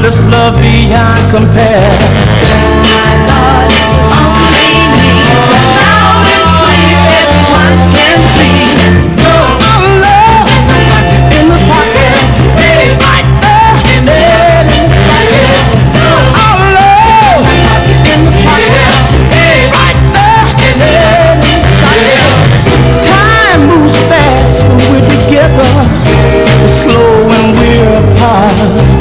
this love beyond compare. My Lord, it was only me. Now it's clear everyone can see. Our love in the pocket, right there in the socket. Our love in the pocket, right there in the socket. Time moves fast when we're together, but slow when we're apart.